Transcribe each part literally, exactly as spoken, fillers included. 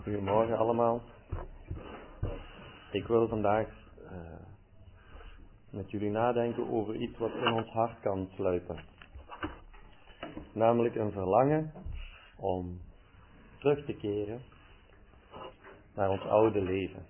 Goedemorgen allemaal. Ik wil vandaag uh, met jullie nadenken over iets wat in ons hart kan sluipen. Namelijk een verlangen om terug te keren naar ons oude leven.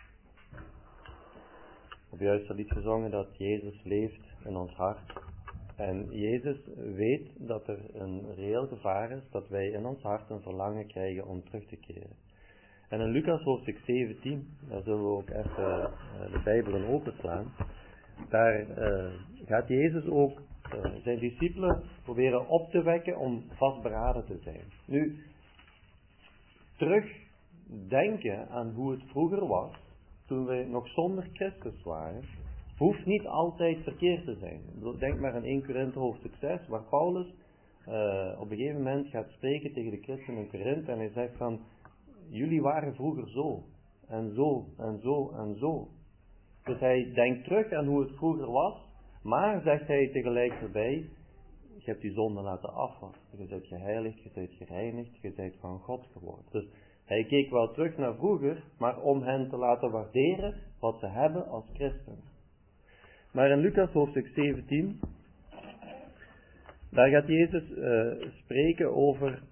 We hebben juist al iets gezongen dat Jezus leeft in ons hart. En Jezus weet dat er een reëel gevaar is dat wij in ons hart een verlangen krijgen om terug te keren. En in Lucas hoofdstuk zeventien, daar zullen we ook even uh, de Bijbel in openslaan. Daar uh, gaat Jezus ook uh, zijn discipelen proberen op te wekken om vastberaden te zijn. Nu, terugdenken aan hoe het vroeger was, toen wij nog zonder Christus waren, hoeft niet altijd verkeerd te zijn. Denk maar aan eerste Korinthe hoofdstuk zes, waar Paulus uh, op een gegeven moment gaat spreken tegen de christenen in Korinthe en hij zegt van, jullie waren vroeger zo, en zo, en zo, en zo. Dus hij denkt terug aan hoe het vroeger was, maar zegt hij tegelijk erbij, je hebt die zonde laten afwassen, je bent geheiligd, je bent gereinigd, je bent van God geworden. Dus hij keek wel terug naar vroeger, maar om hen te laten waarderen wat ze hebben als christen. Maar in Lucas hoofdstuk zeventien, daar gaat Jezus uh, spreken over,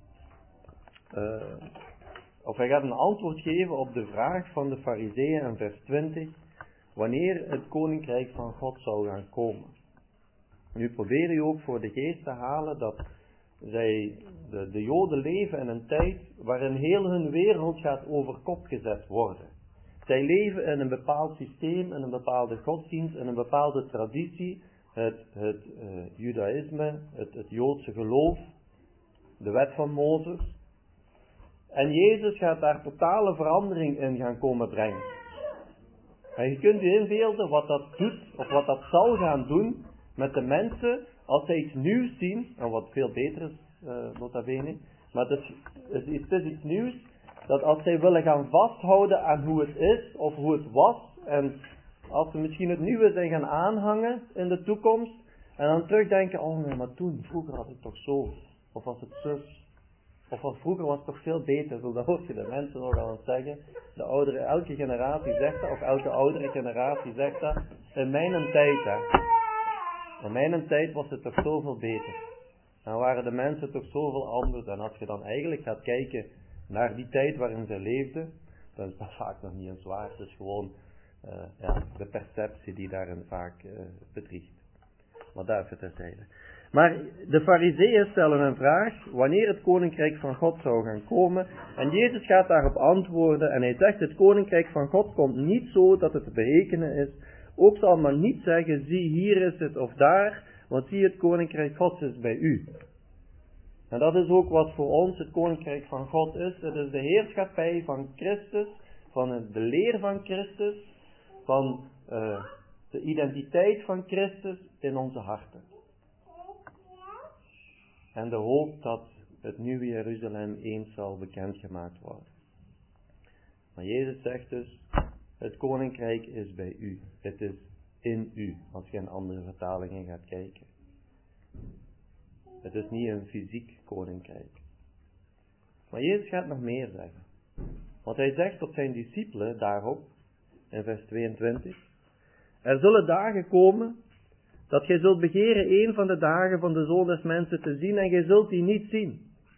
uh, of hij gaat een antwoord geven op de vraag van de Farizeeën in vers twintig, wanneer het koninkrijk van God zou gaan komen. Nu probeer je ook voor de geest te halen dat zij, de, de Joden leven in een tijd waarin heel hun wereld gaat over kop gezet worden. Zij leven in een bepaald systeem, in een bepaalde godsdienst, in een bepaalde traditie, het, het uh, judaïsme, het, het Joodse geloof, de wet van Mozes. En Jezus gaat daar totale verandering in gaan komen brengen. En je kunt je inbeelden wat dat doet, of wat dat zal gaan doen met de mensen als zij iets nieuws zien, en wat veel beter is, uh, nota bene, maar het is, het, is, het is iets nieuws, dat als zij willen gaan vasthouden aan hoe het is, of hoe het was, en als ze misschien het nieuwe zijn gaan aanhangen in de toekomst, en dan terugdenken, oh nee, maar toen, vroeger had ik toch zo, of was het zus, of was, vroeger was het toch veel beter, zo dat hoor je de mensen nog aan het zeggen, de oudere, elke generatie zegt dat, of elke oudere generatie zegt dat, in mijn tijd, hè, in mijn tijd was het toch zoveel beter, dan waren de mensen toch zoveel anders, en als je dan eigenlijk gaat kijken naar die tijd waarin ze leefden, dan is dat vaak nog niet eens waar. Het is gewoon uh, ja, de perceptie die daarin vaak uh, bedriegt. Maar daar even terzijde. Maar de Farizeeën stellen een vraag, wanneer het koninkrijk van God zou gaan komen. En Jezus gaat daarop antwoorden en hij zegt, het koninkrijk van God komt niet zo dat het te berekenen is. Ook zal men niet zeggen, zie hier is het of daar, want zie het koninkrijk Gods is bij u. En dat is ook wat voor ons het koninkrijk van God is. Het is de heerschappij van Christus, van de leer van Christus, van uh, de identiteit van Christus in onze harten. En de hoop dat het nieuwe Jeruzalem eens zal bekendgemaakt worden. Maar Jezus zegt dus, het koninkrijk is bij u. Het is in u, als je in andere vertalingen gaat kijken. Het is niet een fysiek koninkrijk. Maar Jezus gaat nog meer zeggen. Want hij zegt tot zijn discipelen daarop, in vers tweeëntwintig, er zullen dagen komen, dat gij zult begeren een van de dagen van de Zoon des Mensen te zien, en gij zult die niet zien.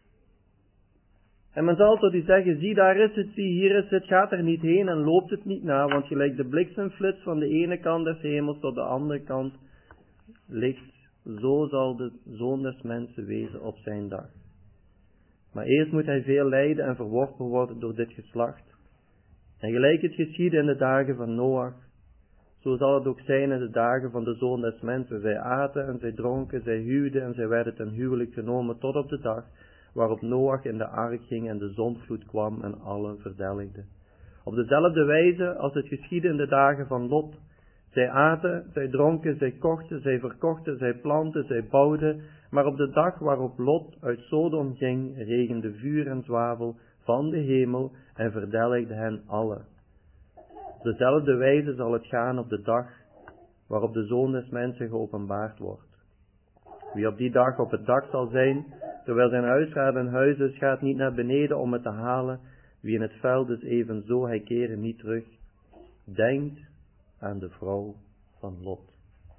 En men zal tot u zeggen, zie daar is het, zie hier is het, gaat er niet heen en loopt het niet na, want gelijk de bliksemflits van de ene kant des hemels tot de andere kant ligt, zo zal de Zoon des Mensen wezen op zijn dag. Maar eerst moet hij veel lijden en verworpen worden door dit geslacht. En gelijk het geschiedde in de dagen van Noach, zo zal het ook zijn in de dagen van de Zoon des Mensen. Zij aten en zij dronken, zij huwden en zij werden ten huwelijk genomen tot op de dag waarop Noach in de ark ging en de zondvloed kwam en allen verdelgde. Op dezelfde wijze als het geschiedde in de dagen van Lot. Zij aten, zij dronken, zij kochten, zij verkochten, zij plantten, zij bouwden, maar op de dag waarop Lot uit Sodom ging, regende vuur en zwavel van de hemel en verdelgde hen allen. Op dezelfde wijze zal het gaan op de dag waarop de Zoon des Mensen geopenbaard wordt. Wie op die dag op het dak zal zijn, terwijl zijn huisraad in huis is, gaat niet naar beneden om het te halen. wie in het veld is evenzo, hij keren niet terug. Denk aan de vrouw van Lot.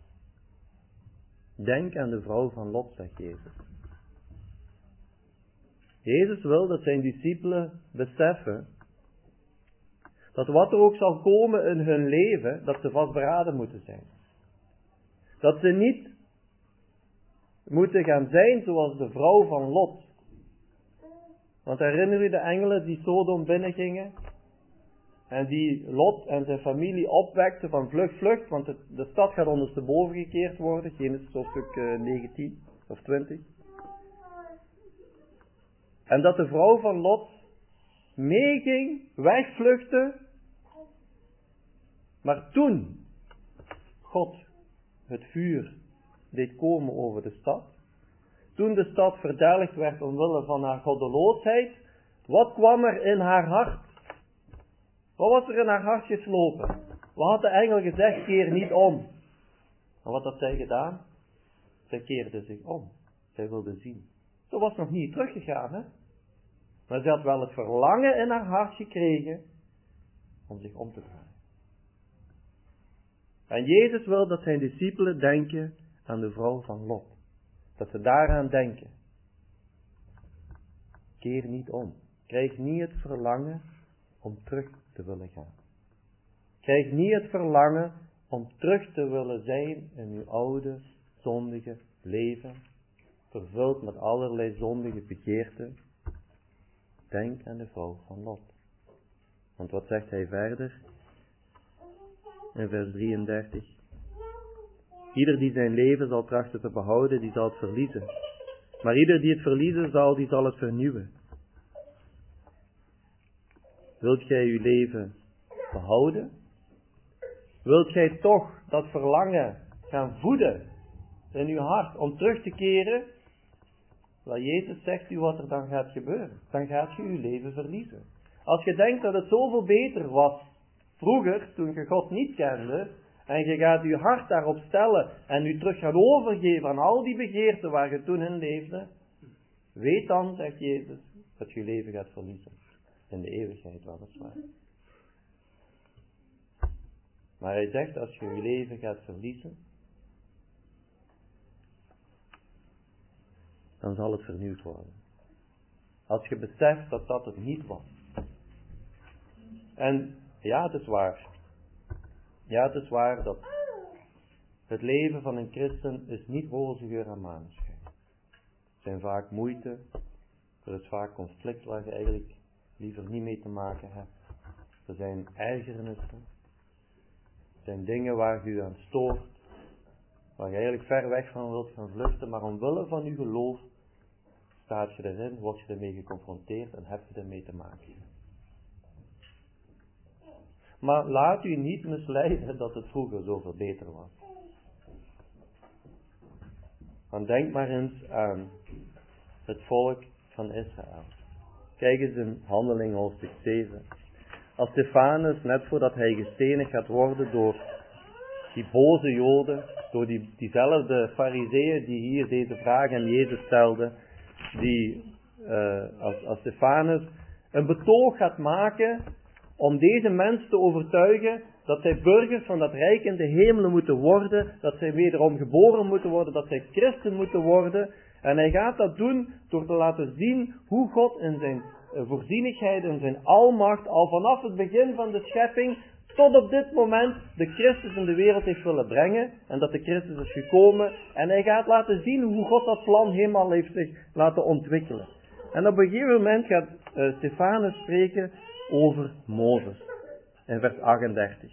Denk aan de vrouw van Lot, zegt Jezus. Jezus wil dat zijn discipelen beseffen dat wat er ook zal komen in hun leven, dat ze vastberaden moeten zijn. Dat ze niet moeten gaan zijn zoals de vrouw van Lot. Want herinner u de engelen die Sodom binnengingen? En die Lot en zijn familie opwekten van vlucht, vlucht, want het, de stad gaat ondersteboven gekeerd worden. Genesis hoofdstuk uh, negentien of twintig. En dat de vrouw van Lot meeging, wegvluchtte. Maar toen God het vuur deed komen over de stad, toen de stad verdelgd werd omwille van haar goddeloosheid, wat kwam er in haar hart? Wat was er in haar hart geslopen? Wat had de engel gezegd? Keer niet om. En wat had zij gedaan? Zij keerde zich om. Zij wilde zien. Ze was nog niet teruggegaan, hè? Maar ze had wel het verlangen in haar hart gekregen om zich om te draaien. En Jezus wil dat zijn discipelen denken aan de vrouw van Lot. Dat ze daaraan denken. Keer niet om. Krijg niet het verlangen om terug te willen gaan. Krijg niet het verlangen om terug te willen zijn in uw oude, zondige leven. Vervuld met allerlei zondige begeerten. Denk aan de vrouw van Lot. Want wat zegt hij verder? In vers drieëndertig. Ieder die zijn leven zal trachten te behouden, die zal het verliezen. Maar ieder die het verliezen zal, die zal het vernieuwen. Wilt gij uw leven behouden? Wilt gij toch dat verlangen gaan voeden in uw hart om terug te keren? Wel, Jezus zegt u wat er dan gaat gebeuren. Dan gaat je uw leven verliezen. Als je denkt dat het zoveel beter was vroeger, toen je God niet kende, en je gaat je hart daarop stellen en u terug gaat overgeven aan al die begeerten waar je toen in leefde, weet dan, zegt Jezus, dat je je leven gaat verliezen. In de eeuwigheid, weliswaar. Maar hij zegt, als je je leven gaat verliezen, dan zal het vernieuwd worden. Als je beseft dat dat het niet was. En ja, het is waar. Ja, het is waar dat het leven van een christen is niet roze geur en maneschijn. Er zijn vaak moeite, er is vaak conflict waar je eigenlijk liever niet mee te maken hebt. Er zijn ergernissen. Er zijn dingen waar je u aan stoort. Waar je eigenlijk ver weg van wilt gaan vluchten. Maar omwille van uw geloof staat je erin, word je ermee geconfronteerd en heb je ermee te maken. Maar laat u niet misleiden dat het vroeger zoveel beter was. Want denk maar eens aan het volk van Israël. Kijk eens in Handelingen hoofdstuk zeven. Als Stefanus, net voordat hij gestenigd gaat worden door die boze Joden, door die, diezelfde fariseeën die hier deze vraag aan Jezus stelden, die uh, als, als Stefanus een betoog gaat maken om deze mensen te overtuigen dat zij burgers van dat rijk in de hemelen moeten worden, dat zij wederom geboren moeten worden, dat zij christen moeten worden. En hij gaat dat doen door te laten zien hoe God in zijn voorzienigheid en zijn almacht al vanaf het begin van de schepping tot op dit moment de Christus in de wereld heeft willen brengen. En dat de Christus is gekomen. En hij gaat laten zien hoe God dat plan helemaal heeft zich laten ontwikkelen. En op een gegeven moment gaat uh, Stefanus spreken over Mozes. In vers achtendertig.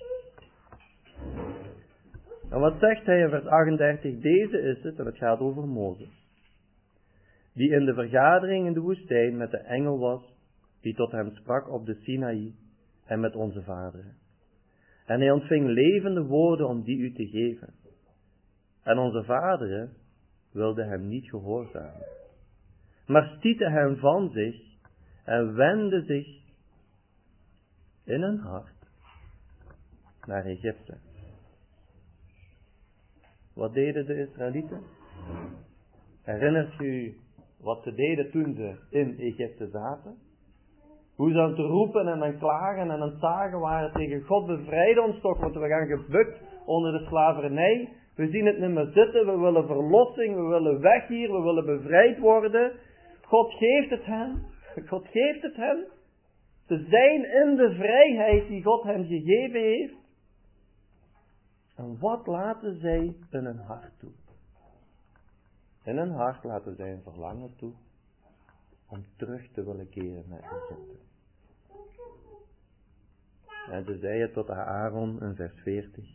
En wat zegt hij in vers achtendertig? Deze is het, en het gaat over Mozes. Die in de vergadering in de woestijn met de engel was, die tot hem sprak op de Sinaï en met onze vaderen. En hij ontving levende woorden om die u te geven. En onze vaderen wilden hem niet gehoorzamen, maar stieten hem van zich en wendden zich in hun hart naar Egypte. Wat deden de Israëlieten? Herinnert u wat ze deden toen ze in Egypte zaten? Hoe ze aan het roepen en aan het klagen en aan het zagen waren tegen God, bevrijd ons toch, want we gaan gebukt onder de slavernij. We zien het niet meer zitten, we willen verlossing, we willen weg hier, we willen bevrijd worden. God geeft het hen, God geeft het hen. Ze zijn in de vrijheid die God hen gegeven heeft. En wat laten zij in hun hart toe? In hun hart laten zij een verlangen toe om terug te willen keren naar Egypte. En ze zeiden tot Aaron in vers veertig.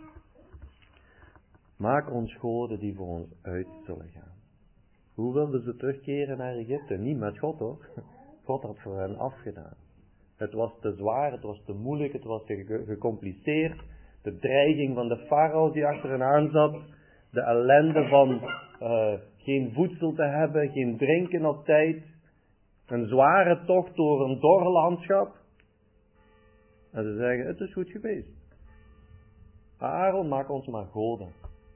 Maak ons goden die voor ons uit zullen gaan. Hoe wilden ze terugkeren naar Egypte? Niet met God hoor. God had voor hen afgedaan. Het was te zwaar, het was te moeilijk, het was te gecompliceerd. De dreiging van de farao die achter hen aan zat. De ellende van uh, geen voedsel te hebben, geen drinken op tijd. Een zware tocht door een dor landschap. En ze zeggen, het is goed geweest. Aaron, maak ons maar goden.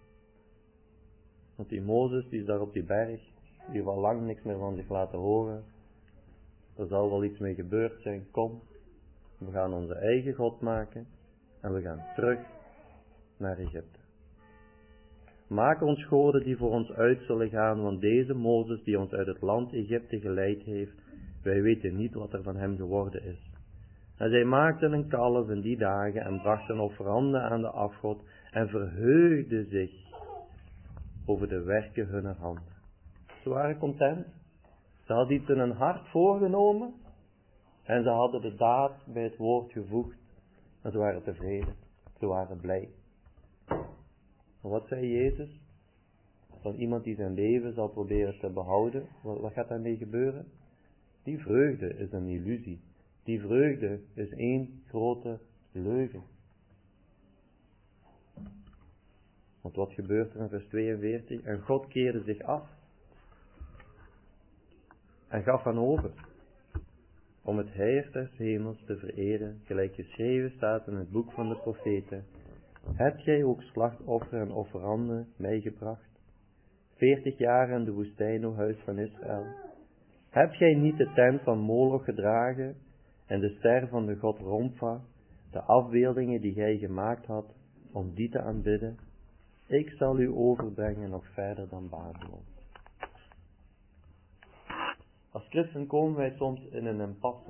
Want die Mozes, die is daar op die berg, die heeft al lang niks meer van zich laten horen. Er zal wel iets mee gebeurd zijn, kom. We gaan onze eigen God maken. En we gaan terug naar Egypte. Maak ons goden die voor ons uit zullen gaan, want deze Mozes die ons uit het land Egypte geleid heeft, wij weten niet wat er van hem geworden is. En zij maakten een kalf in die dagen en brachten offeranden aan de afgod en verheugden zich over de werken hunner handen. Ze waren content. Ze hadden iets in hun hart voorgenomen en ze hadden de daad bij het woord gevoegd. En ze waren tevreden. Ze waren blij. Maar wat zei Jezus? Van iemand die zijn leven zal proberen te behouden. Wat, wat gaat daarmee gebeuren? Die vreugde is een illusie. Die vreugde is één grote leugen. Want wat gebeurt er in vers tweeënveertig? En God keerde zich af. En gaf hen over. Om het Heer des hemels te vereren, gelijk geschreven staat in het boek van de profeten. Hebt gij ook slachtoffer en offeranden mij gebracht? Veertig jaar in de woestijn, o huis van Israël. Hebt gij niet de tent van Moloch gedragen en de ster van de god Romfa, de afbeeldingen die gij gemaakt had, om die te aanbidden? Ik zal u overbrengen nog verder dan Babylon. Als christen komen wij soms in een impasse.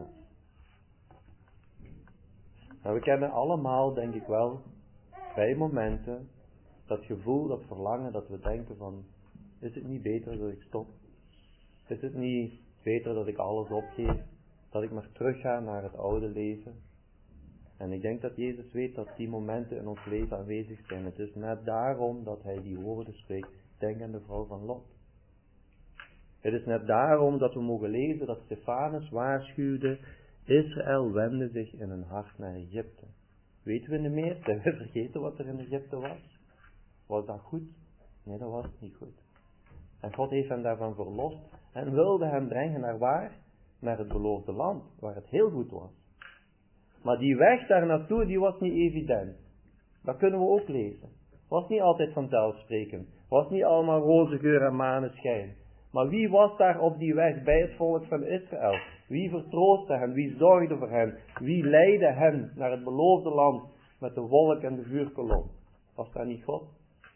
Nou, we kennen allemaal, denk ik wel, bij momenten dat gevoel, dat verlangen, dat we denken van, is het niet beter dat ik stop? Is het niet beter dat ik alles opgeef? Dat ik maar terugga naar het oude leven? En ik denk dat Jezus weet dat die momenten in ons leven aanwezig zijn. Het is net daarom dat hij die woorden spreekt. Denk aan de vrouw van Lot. Het is net daarom dat we mogen lezen dat Stefanus waarschuwde, Israël wendde zich in hun hart naar Egypte. Weten we niet meer? Zijn we vergeten wat er in Egypte was? Was dat goed? Nee, dat was niet goed. En God heeft hem daarvan verlost en wilde hem brengen naar waar? Naar het beloofde land, waar het heel goed was. Maar die weg daar naartoe, die was niet evident. Dat kunnen we ook lezen. Was niet altijd vanzelfsprekend. Was niet allemaal roze geur en maneschijn. Maar wie was daar op die weg bij het volk van Israël? Wie vertroostte hen? Wie zorgde voor hen? Wie leidde hen naar het beloofde land met de wolk en de vuurkolom? Was dat niet God?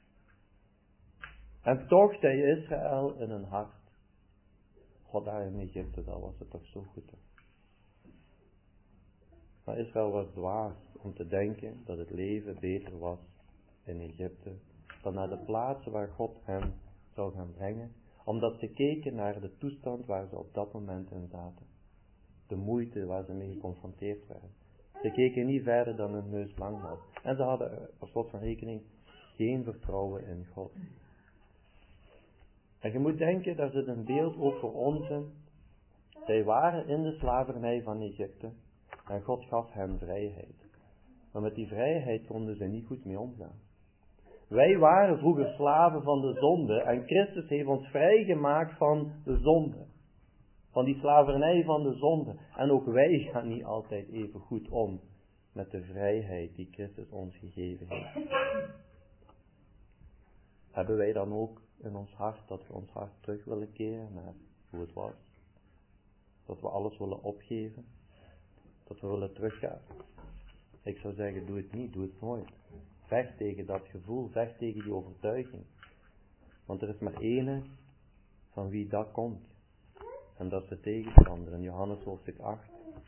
En toch zei Israël in hun hart, God, daar in Egypte, dat was het toch zo goed. Maar Israël was dwaas om te denken dat het leven beter was in Egypte dan naar de plaatsen waar God hen zou gaan brengen, omdat ze keken naar de toestand waar ze op dat moment in zaten. De moeite waar ze mee geconfronteerd werden. Ze keken niet verder dan hun neus lang was. En ze hadden, per slot van rekening, geen vertrouwen in God. En je moet denken, daar zit een beeld ook voor ons in. Zij waren in de slavernij van Egypte en God gaf hen vrijheid. Maar met die vrijheid konden ze niet goed mee omgaan. Wij waren vroeger slaven van de zonde en Christus heeft ons vrijgemaakt van de zonde. Van die slavernij van de zonde. En ook wij gaan niet altijd even goed om met de vrijheid die Christus ons gegeven heeft. Hebben wij dan ook in ons hart dat we ons hart terug willen keren naar hoe het was? Dat we alles willen opgeven? Dat we willen teruggaan. Ik zou zeggen, doe het niet, doe het nooit. Vecht tegen dat gevoel, vecht tegen die overtuiging. Want er is maar ene van wie dat komt. En dat is de tegenstander in Johannes hoofdstuk acht.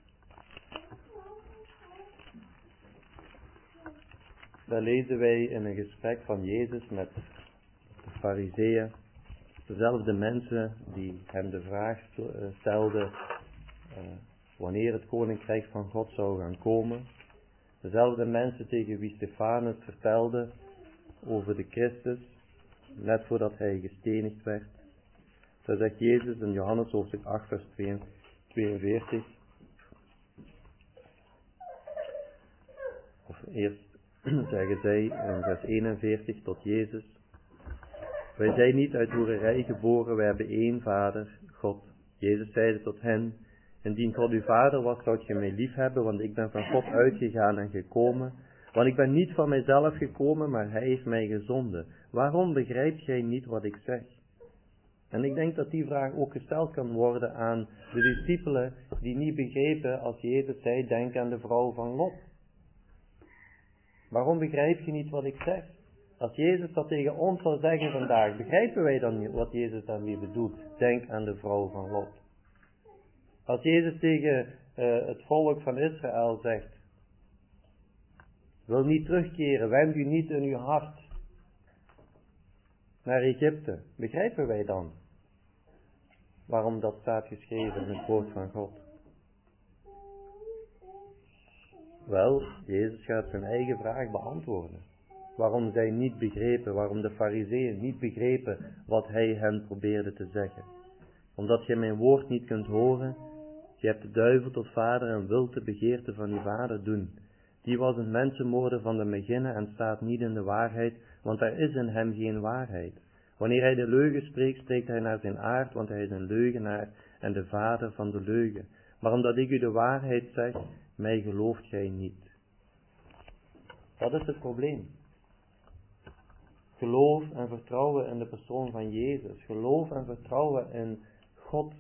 Daar lezen wij in een gesprek van Jezus met de Farizeeën. Dezelfde mensen die hem de vraag stelden uh, wanneer het koninkrijk van God zou gaan komen. Dezelfde mensen tegen wie Stefanus vertelde over de Christus, net voordat hij gestenigd werd. Daar zegt Jezus in Johannes hoofdstuk acht vers tweeënveertig. Of eerst zeggen zij in vers eenenveertig tot Jezus. Wij zijn niet uit hoererij geboren, wij hebben één vader, God. Jezus zeide tot hen, indien God uw vader was, zoudt je mij lief hebben, want ik ben van God uitgegaan en gekomen. Want ik ben niet van mijzelf gekomen, maar hij heeft mij gezonden. Waarom begrijpt gij niet wat ik zeg? En ik denk dat die vraag ook gesteld kan worden aan de discipelen die niet begrepen als Jezus zei, denk aan de vrouw van Lot. Waarom begrijp je niet wat ik zeg? Als Jezus dat tegen ons zou zeggen vandaag, begrijpen wij dan niet wat Jezus daarmee bedoelt? Denk aan de vrouw van Lot. Als Jezus tegen uh, het volk van Israël zegt, wil niet terugkeren, wend u niet in uw hart naar Egypte. Begrijpen wij dan waarom dat staat geschreven in het woord van God? Wel, Jezus gaat zijn eigen vraag beantwoorden. Waarom zij niet begrepen, waarom de Farizeeën niet begrepen wat hij hen probeerde te zeggen. Omdat je mijn woord niet kunt horen, je hebt de duivel tot vader en wilt de begeerte van uw vader doen. Die was een mensenmoorder van de beginne en staat niet in de waarheid, want er is in hem geen waarheid. Wanneer hij de leugen spreekt, spreekt hij naar zijn aard, want hij is een leugenaar en de vader van de leugen. Maar omdat ik u de waarheid zeg, mij gelooft gij niet. Dat is het probleem. Geloof en vertrouwen in de persoon van Jezus. Geloof en vertrouwen in God.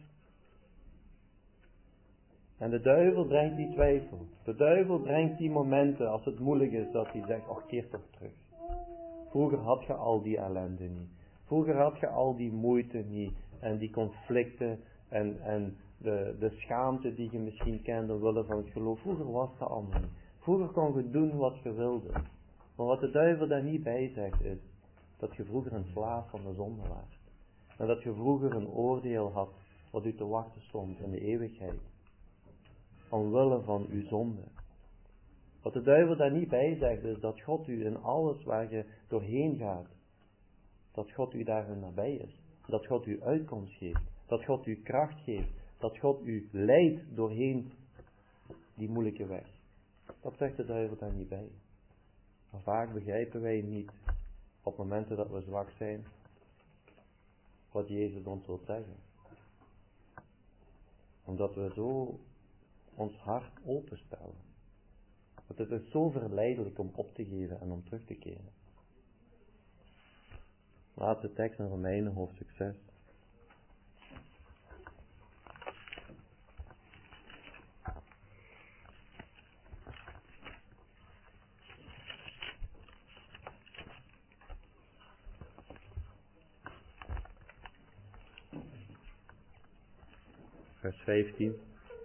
En de duivel brengt die twijfel. De duivel brengt die momenten als het moeilijk is dat hij zegt, oh keer toch terug. Vroeger had je al die ellende niet. Vroeger had je al die moeite niet. En die conflicten en, en de, de schaamte die je misschien kende willen van het geloof. Vroeger was dat allemaal niet. Vroeger kon je doen wat je wilde. Maar wat de duivel daar niet bij zegt is, dat je vroeger een slaaf van de zonde was. En dat je vroeger een oordeel had wat u te wachten stond in de eeuwigheid. Omwille van uw zonde. Wat de duivel daar niet bij zegt is dat God u in alles waar je doorheen gaat, dat God u daarin nabij is. Dat God u uitkomst geeft. Dat God u kracht geeft. Dat God u leidt doorheen die moeilijke weg. Dat zegt de duivel daar niet bij. Maar vaak begrijpen wij niet, op momenten dat we zwak zijn, wat Jezus ons wil zeggen. Omdat we zo ons hart openstellen. Want het is zo verleidelijk om op te geven en om terug te keren. Laatste tekst in Romeinen hoofdstuk zes. Vers vijftien.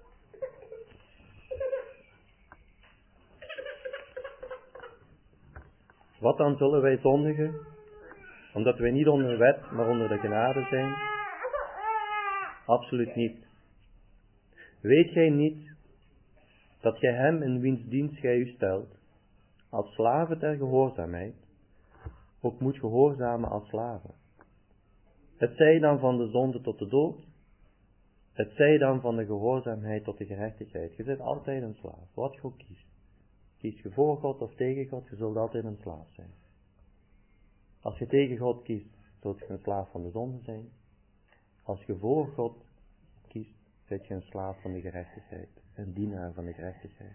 Wat dan zullen wij zondigen? Omdat wij niet onder de wet, maar onder de genade zijn? Absoluut niet. Weet gij niet dat gij hem in wiens dienst gij u stelt, als slaven ter gehoorzaamheid, ook moet gehoorzamen als slaven? Het zij dan van de zonde tot de dood, het zij dan van de gehoorzaamheid tot de gerechtigheid. Je zit altijd een slaaf, wat je ook kiest. Kies je voor God of tegen God, je zult altijd een slaaf zijn. Als je tegen God kiest, zult je een slaaf van de zonde zijn. Als je voor God kiest, zit je een slaaf van de gerechtigheid. Een dienaar van de gerechtigheid.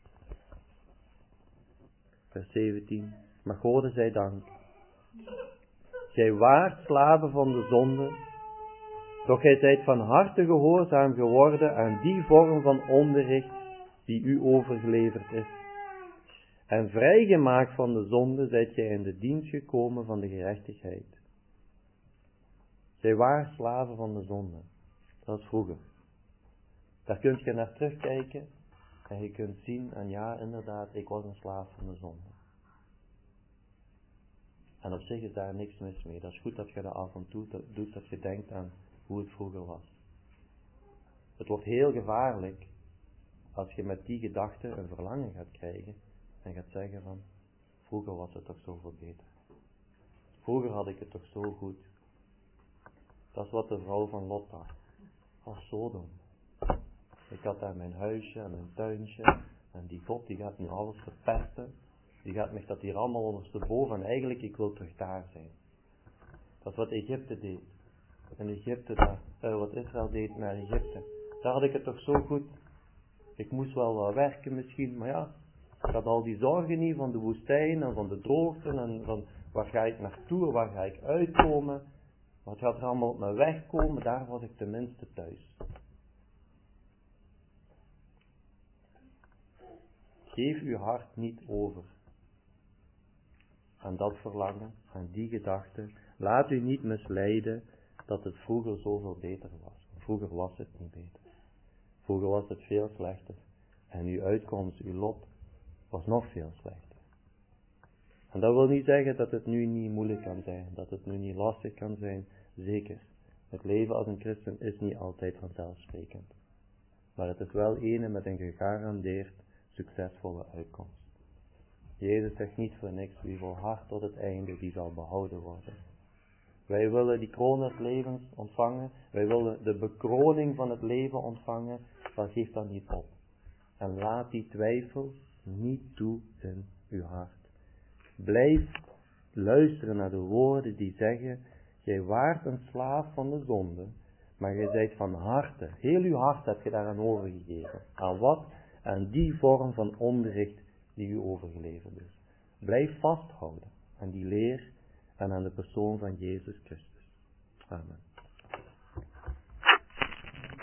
Vers zeventien. Maar Gode zij dank. Gij waart slaven van de zonde, doch gij zijt van harte gehoorzaam geworden aan die vorm van onderricht die u overgeleverd is. En vrijgemaakt van de zonde zijt gij in de dienst gekomen van de gerechtigheid. Zij waren slaven van de zonde. Dat is vroeger. Daar kunt je naar terugkijken en je kunt zien, en ja, inderdaad, ik was een slaaf van de zonde. En op zich is daar niks mis mee. Dat is goed dat je dat af en toe doet, dat je denkt aan hoe het vroeger was. Het wordt heel gevaarlijk als je met die gedachte een verlangen gaat krijgen en gaat zeggen van, vroeger was het toch zoveel beter. Vroeger had ik het toch zo goed. Dat is wat de vrouw van Lot dacht. Als Sodom. Ik had daar mijn huisje en mijn tuintje. En die God die gaat nu alles verpesten. Die gaat me dat hier allemaal ondersteboven. En eigenlijk ik wil terug daar zijn. Dat is wat Egypte deed. En Egypte, daar, uh, wat Israël deed naar Egypte. Daar had ik het toch zo goed. Ik moest wel wat werken misschien. Maar ja. Ik had al die zorgen niet van de woestijn en van de droogte. En van waar ga ik naartoe. Waar ga ik uitkomen. Wat gaat er allemaal op mijn weg komen. Daar was ik tenminste thuis. Geef uw hart niet over aan dat verlangen, aan die gedachte. Laat u niet misleiden dat het vroeger zoveel beter was. Vroeger was het niet beter. Vroeger was het veel slechter. En uw uitkomst, uw lot, was nog veel slechter. En dat wil niet zeggen dat het nu niet moeilijk kan zijn. Dat het nu niet lastig kan zijn. Zeker. Het leven als een christen is niet altijd vanzelfsprekend. Maar het is wel ene met een gegarandeerd succesvolle uitkomst. Jezus zegt niet voor niks, wie volhardt tot het einde, die zal behouden worden. Wij willen die kroon des levens ontvangen, wij willen de bekroning van het leven ontvangen, maar geef dat niet op. En laat die twijfel niet toe in uw hart. Blijf luisteren naar de woorden die zeggen, jij waart een slaaf van de zonde, maar jij zijt van harte, heel uw hart heb je daaraan overgegeven. Aan wat? Aan die vorm van onderricht die u overgeleverd is. Blijf vasthouden aan die leer en aan de persoon van Jezus Christus. Amen.